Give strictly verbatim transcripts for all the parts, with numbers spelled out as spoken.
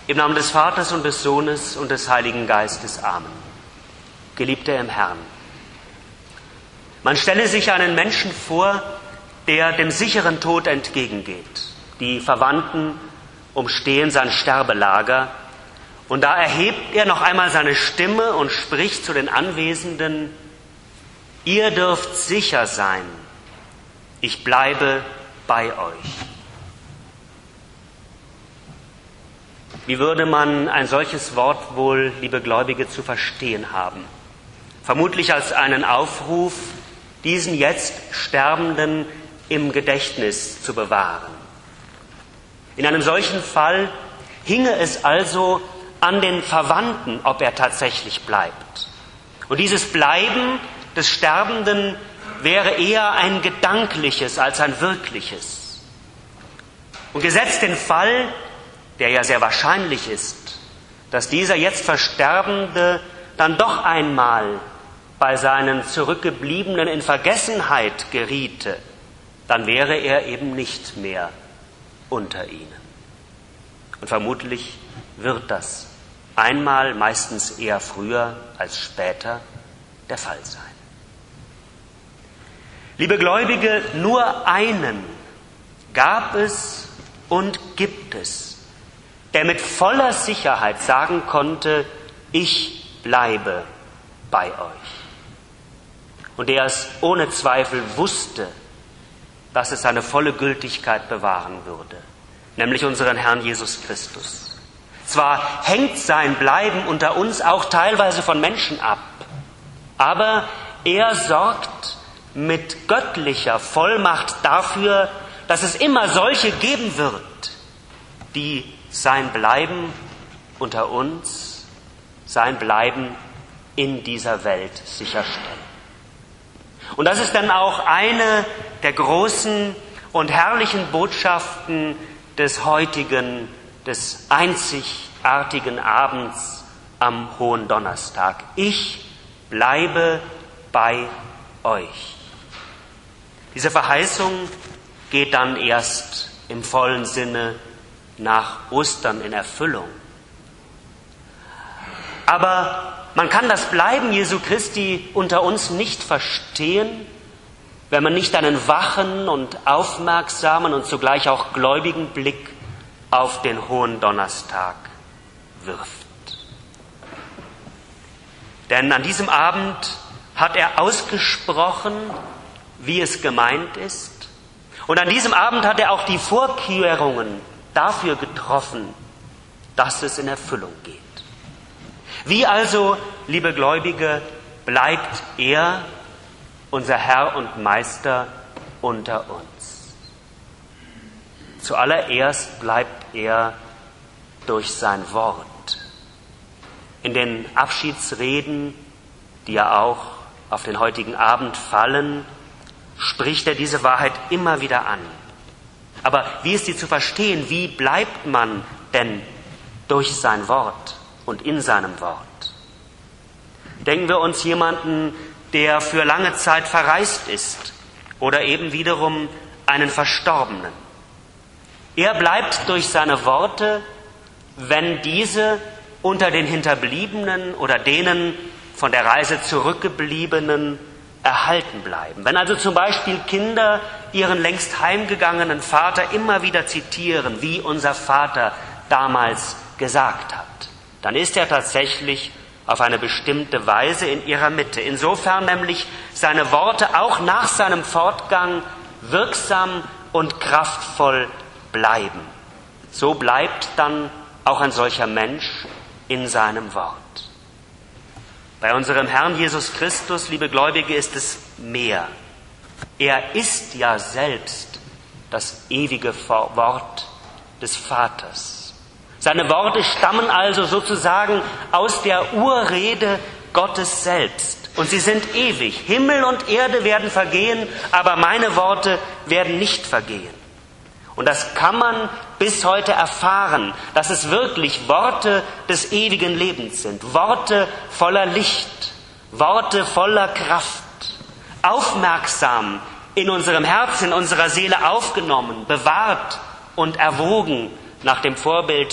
Im Namen des Vaters und des Sohnes und des Heiligen Geistes. Amen. Geliebte im Herrn, man stelle sich einen Menschen vor, der dem sicheren Tod entgegengeht. Die Verwandten umstehen sein Sterbelager und da erhebt er noch einmal seine Stimme und spricht zu den Anwesenden: Ihr dürft sicher sein, ich bleibe bei euch. Wie würde man ein solches Wort wohl, liebe Gläubige, zu verstehen haben? Vermutlich als einen Aufruf, diesen jetzt Sterbenden im Gedächtnis zu bewahren. In einem solchen Fall hinge es also an den Verwandten, ob er tatsächlich bleibt. Und dieses Bleiben des Sterbenden wäre eher ein gedankliches als ein wirkliches. Und gesetzt den Fall, der ja sehr wahrscheinlich ist, dass dieser jetzt Versterbende dann doch einmal bei seinen Zurückgebliebenen in Vergessenheit geriete, dann wäre er eben nicht mehr unter ihnen. Und vermutlich wird das einmal, meistens eher früher als später, der Fall sein. Liebe Gläubige, nur einen gab es und gibt es, der mit voller Sicherheit sagen konnte: Ich bleibe bei euch. Und der es ohne Zweifel wusste, dass es seine volle Gültigkeit bewahren würde, nämlich unseren Herrn Jesus Christus. Zwar hängt sein Bleiben unter uns auch teilweise von Menschen ab, aber er sorgt mit göttlicher Vollmacht dafür, dass es immer solche geben wird, die sein Bleiben unter uns, sein Bleiben in dieser Welt sicherstellen. Und das ist dann auch eine der großen und herrlichen Botschaften des heutigen, des einzigartigen Abends am Hohen Donnerstag. Ich bleibe bei euch. Diese Verheißung geht dann erst im vollen Sinne nach Ostern in Erfüllung. Aber man kann das Bleiben Jesu Christi unter uns nicht verstehen, wenn man nicht einen wachen und aufmerksamen und zugleich auch gläubigen Blick auf den Hohen Donnerstag wirft. Denn an diesem Abend hat er ausgesprochen, wie es gemeint ist. Und an diesem Abend hat er auch die Vorkehrungen dafür getroffen, dass es in Erfüllung geht. Wie also, liebe Gläubige, bleibt er, unser Herr und Meister, unter uns? Zuallererst bleibt er durch sein Wort. In den Abschiedsreden, die ja auch auf den heutigen Abend fallen, spricht er diese Wahrheit immer wieder an. Aber wie ist sie zu verstehen? Wie bleibt man denn durch sein Wort und in seinem Wort? Denken wir uns jemanden, der für lange Zeit verreist ist, oder eben wiederum einen Verstorbenen. Er bleibt durch seine Worte, wenn diese unter den Hinterbliebenen oder denen von der Reise Zurückgebliebenen erhalten bleiben. Wenn also zum Beispiel Kinder ihren längst heimgegangenen Vater immer wieder zitieren, wie unser Vater damals gesagt hat, dann ist er tatsächlich auf eine bestimmte Weise in ihrer Mitte. Insofern nämlich seine Worte auch nach seinem Fortgang wirksam und kraftvoll bleiben. So bleibt dann auch ein solcher Mensch in seinem Wort. Bei unserem Herrn Jesus Christus, liebe Gläubige, ist es mehr. Er ist ja selbst das ewige Wort des Vaters. Seine Worte stammen also sozusagen aus der Urrede Gottes selbst. Und sie sind ewig. Himmel und Erde werden vergehen, aber meine Worte werden nicht vergehen. Und das kann man bis heute erfahren, dass es wirklich Worte des ewigen Lebens sind. Worte voller Licht, Worte voller Kraft, aufmerksam in unserem Herzen, in unserer Seele aufgenommen, bewahrt und erwogen nach dem Vorbild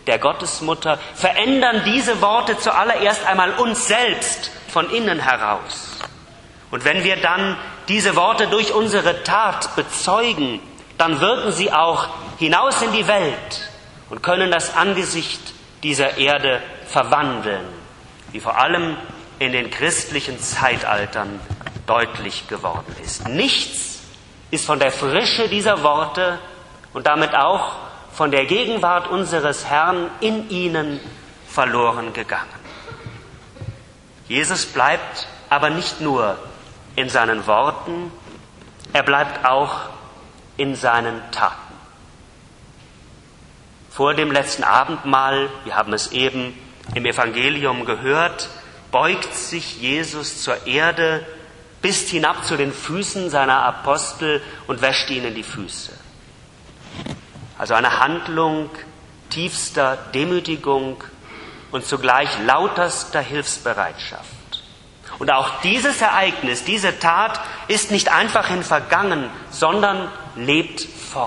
der Gottesmutter, verändern diese Worte zuallererst einmal uns selbst von innen heraus. Und wenn wir dann diese Worte durch unsere Tat bezeugen, dann wirken sie auch hinaus in die Welt und können das Angesicht dieser Erde verwandeln, wie vor allem in den christlichen Zeitaltern deutlich geworden ist. Nichts ist von der Frische dieser Worte und damit auch von der Gegenwart unseres Herrn in ihnen verloren gegangen. Jesus bleibt aber nicht nur in seinen Worten, er bleibt auch in seinen Taten. Vor dem letzten Abendmahl, wir haben es eben im Evangelium gehört, beugt sich Jesus zur Erde, bis hinab zu den Füßen seiner Apostel und wäscht ihnen die Füße. Also eine Handlung tiefster Demütigung und zugleich lauterster Hilfsbereitschaft. Und auch dieses Ereignis, diese Tat ist nicht einfach hin vergangen, sondern lebt fort.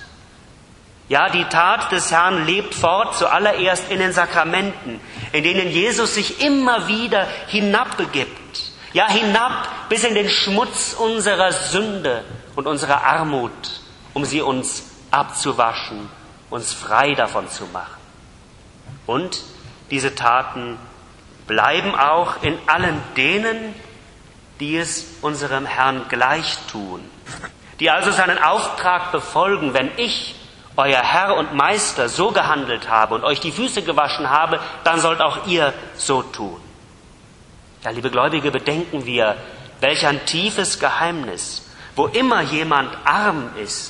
Ja, die Tat des Herrn lebt fort, zuallererst in den Sakramenten, in denen Jesus sich immer wieder hinabbegibt. Ja, hinab bis in den Schmutz unserer Sünde und unserer Armut, um sie uns abzuwaschen, uns frei davon zu machen. Und diese Taten bleiben auch in allen denen, die es unserem Herrn gleich tun, die also seinen Auftrag befolgen. Wenn ich, euer Herr und Meister, so gehandelt habe und euch die Füße gewaschen habe, dann sollt auch ihr so tun. Ja, liebe Gläubige, bedenken wir, welch ein tiefes Geheimnis, wo immer jemand arm ist,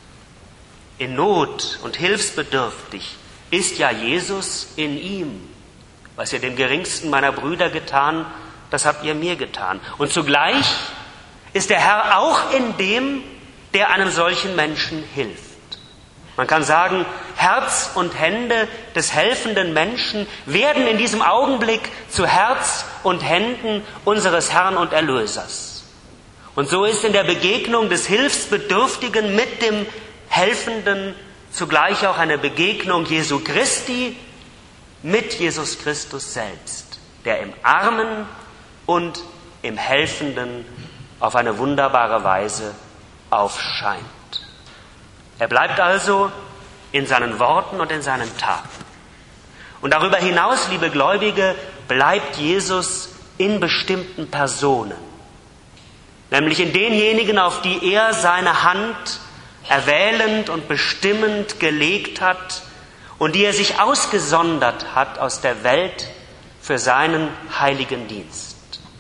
in Not und hilfsbedürftig, ist ja Jesus in ihm. Was ihr dem geringsten meiner Brüder getan, das habt ihr mir getan. Und zugleich ist der Herr auch in dem, der einem solchen Menschen hilft. Man kann sagen, Herz und Hände des helfenden Menschen werden in diesem Augenblick zu Herz und Händen unseres Herrn und Erlösers. Und so ist in der Begegnung des Hilfsbedürftigen mit dem Helfenden zugleich auch eine Begegnung Jesu Christi mit Jesus Christus selbst, der im Armen und im Helfenden auf eine wunderbare Weise aufscheint. Er bleibt also in seinen Worten und in seinen Taten. Und darüber hinaus, liebe Gläubige, bleibt Jesus in bestimmten Personen, nämlich in denjenigen, auf die er seine Hand erwählend und bestimmend gelegt hat und die er sich ausgesondert hat aus der Welt für seinen heiligen Dienst.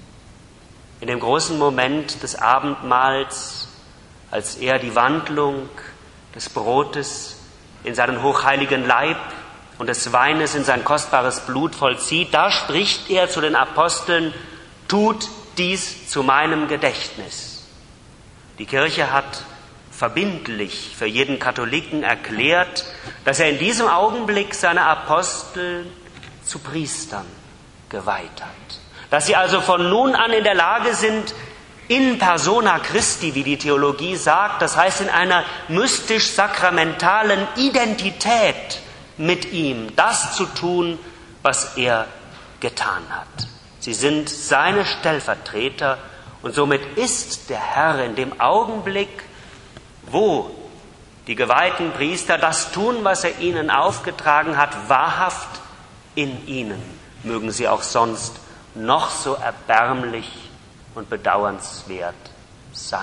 In dem großen Moment des Abendmahls, als er die Wandlung des Brotes in seinen hochheiligen Leib und des Weines in sein kostbares Blut vollzieht, da spricht er zu den Aposteln: Tut dies zu meinem Gedächtnis. Die Kirche hat verbindlich für jeden Katholiken erklärt, dass er in diesem Augenblick seine Apostel zu Priestern geweiht hat. Dass sie also von nun an in der Lage sind, in persona Christi, wie die Theologie sagt, das heißt in einer mystisch-sakramentalen Identität mit ihm, das zu tun, was er getan hat. Sie sind seine Stellvertreter und somit ist der Herr in dem Augenblick, wo die geweihten Priester das tun, was er ihnen aufgetragen hat, wahrhaft in ihnen, mögen sie auch sonst noch so erbärmlich und bedauernswert sein.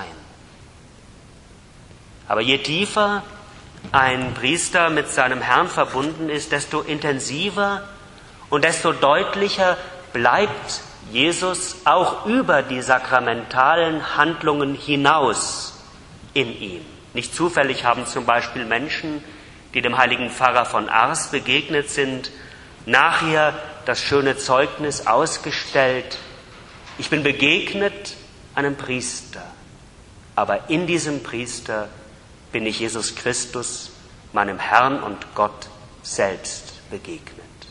Aber je tiefer ein Priester mit seinem Herrn verbunden ist, desto intensiver und desto deutlicher bleibt Jesus auch über die sakramentalen Handlungen hinaus in ihm. Nicht zufällig haben zum Beispiel Menschen, die dem heiligen Pfarrer von Ars begegnet sind, nachher das schöne Zeugnis ausgestellt: Ich bin begegnet einem Priester, aber in diesem Priester bin ich Jesus Christus, meinem Herrn und Gott selbst begegnet.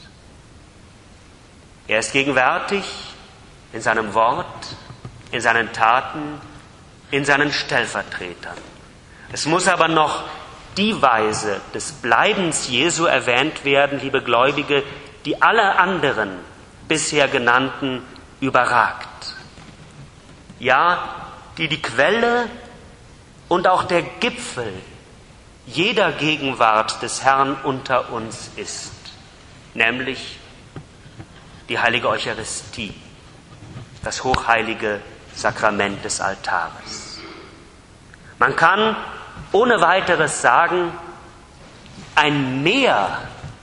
Er ist gegenwärtig in seinem Wort, in seinen Taten, in seinen Stellvertretern. Es muss aber noch die Weise des Bleibens Jesu erwähnt werden, liebe Gläubige, die alle anderen bisher genannten überragt. Ja, die die Quelle und auch der Gipfel jeder Gegenwart des Herrn unter uns ist, nämlich die heilige Eucharistie, das hochheilige Sakrament des Altares. Man kann ohne weiteres sagen, ein Mehr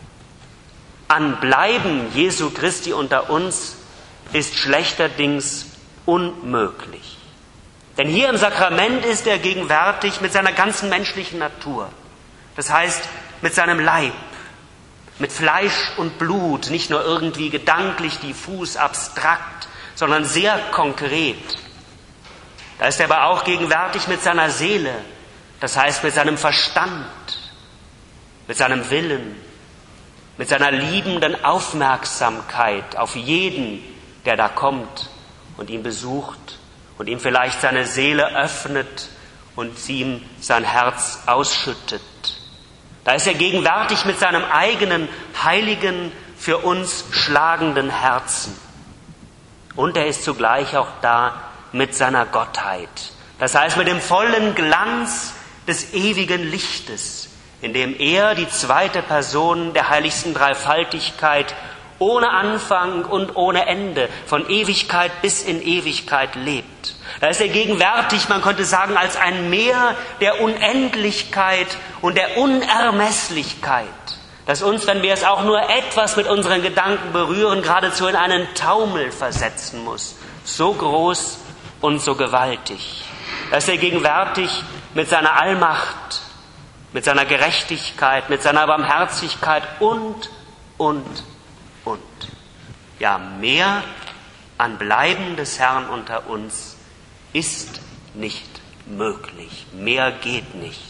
an Bleiben Jesu Christi unter uns ist schlechterdings unmöglich. Denn hier im Sakrament ist er gegenwärtig mit seiner ganzen menschlichen Natur. Das heißt, mit seinem Leib, mit Fleisch und Blut, nicht nur irgendwie gedanklich, diffus, abstrakt, sondern sehr konkret. Da ist er aber auch gegenwärtig mit seiner Seele, das heißt mit seinem Verstand, mit seinem Willen, mit seiner liebenden Aufmerksamkeit auf jeden, der da kommt und ihn besucht und ihm vielleicht seine Seele öffnet und sie ihm sein Herz ausschüttet. Da ist er gegenwärtig mit seinem eigenen, heiligen, für uns schlagenden Herzen. Und er ist zugleich auch da mit seiner Gottheit. Das heißt mit dem vollen Glanz des ewigen Lichtes, in dem er, die zweite Person der heiligsten Dreifaltigkeit, ohne Anfang und ohne Ende, von Ewigkeit bis in Ewigkeit lebt. Da ist er gegenwärtig, man könnte sagen, als ein Meer der Unendlichkeit und der Unermesslichkeit, das uns, wenn wir es auch nur etwas mit unseren Gedanken berühren, geradezu in einen Taumel versetzen muss. So groß und so gewaltig. Da ist er gegenwärtig mit seiner Allmacht, mit seiner Gerechtigkeit, mit seiner Barmherzigkeit und, und, und. Ja, mehr an Bleiben des Herrn unter uns ist nicht möglich. Mehr geht nicht.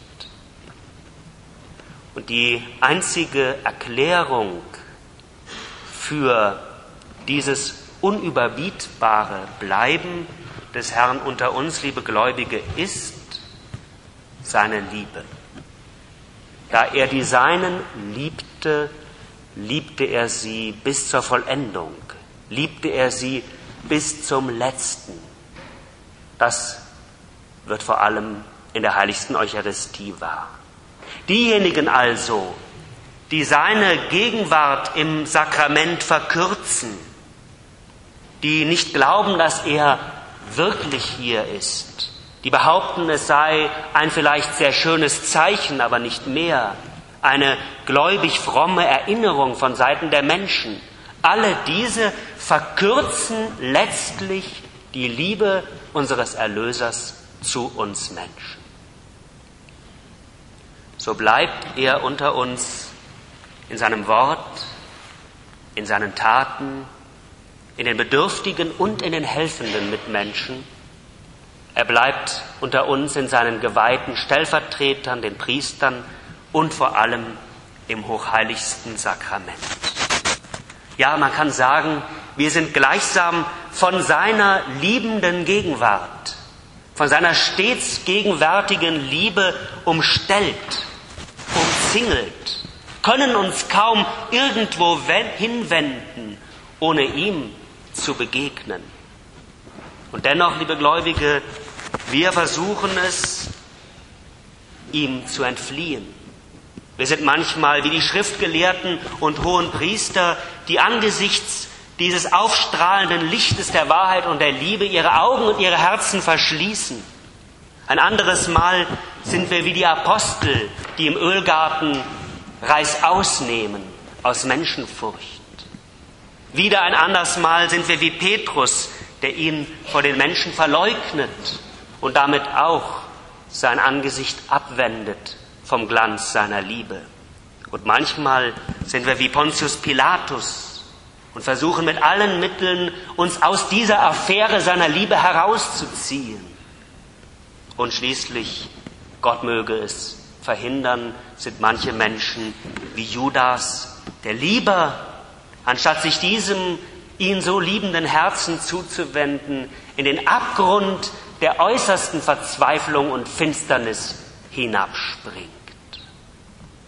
Und die einzige Erklärung für dieses unüberbietbare Bleiben des Herrn unter uns, liebe Gläubige, ist seine Liebe. Da er die Seinen liebte, liebte er sie bis zur Vollendung, liebte er sie bis zum Letzten. Das wird vor allem in der heiligsten Eucharistie wahr. Diejenigen also, die seine Gegenwart im Sakrament verkürzen, die nicht glauben, dass er wirklich hier ist, die behaupten, es sei ein vielleicht sehr schönes Zeichen, aber nicht mehr, eine gläubig fromme Erinnerung von Seiten der Menschen. Alle diese verkürzen letztlich die Liebe unseres Erlösers zu uns Menschen. So bleibt er unter uns in seinem Wort, in seinen Taten, in den bedürftigen und in den helfenden Mitmenschen. Er bleibt unter uns in seinen geweihten Stellvertretern, den Priestern und vor allem im hochheiligsten Sakrament. Ja, man kann sagen, wir sind gleichsam von seiner liebenden Gegenwart, von seiner stets gegenwärtigen Liebe umstellt, umzingelt, können uns kaum irgendwo hinwenden, ohne ihm zu begegnen. Und dennoch, liebe Gläubige, wir versuchen es, ihm zu entfliehen. Wir sind manchmal wie die Schriftgelehrten und hohen Priester, die angesichts dieses aufstrahlenden Lichtes der Wahrheit und der Liebe ihre Augen und ihre Herzen verschließen. Ein anderes Mal sind wir wie die Apostel, die im Ölgarten Reißaus nehmen aus Menschenfurcht. Wieder ein anderes Mal sind wir wie Petrus, der ihn vor den Menschen verleugnet und damit auch sein Angesicht abwendet vom Glanz seiner Liebe. Und manchmal sind wir wie Pontius Pilatus und versuchen mit allen Mitteln, uns aus dieser Affäre seiner Liebe herauszuziehen. Und schließlich, Gott möge es verhindern, sind manche Menschen wie Judas, der lieber, anstatt sich diesem ihn so liebenden Herzen zuzuwenden, in den Abgrund der äußersten Verzweiflung und Finsternis hinabspringt.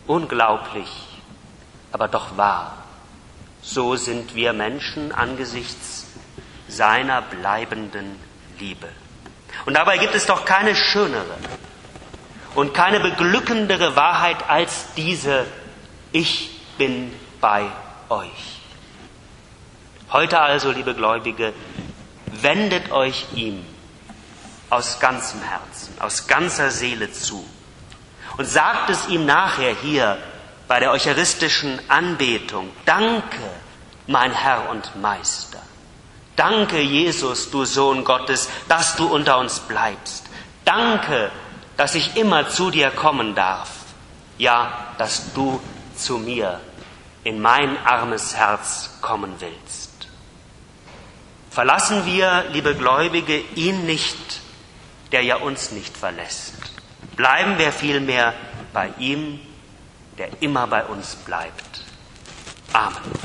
Unglaublich, aber doch wahr. So sind wir Menschen angesichts seiner bleibenden Liebe. Und dabei gibt es doch keine schönere und keine beglückendere Wahrheit als diese: Ich bin bei euch. Heute also, liebe Gläubige, wendet euch ihm aus ganzem Herzen, aus ganzer Seele zu und sagt es ihm nachher hier bei der eucharistischen Anbetung: Danke, mein Herr und Meister. Danke, Jesus, du Sohn Gottes, dass du unter uns bleibst. Danke, dass ich immer zu dir kommen darf. Ja, dass du zu mir in mein armes Herz kommen willst. Verlassen wir, liebe Gläubige, ihn nicht, der ja uns nicht verlässt. Bleiben wir vielmehr bei ihm, der immer bei uns bleibt. Amen.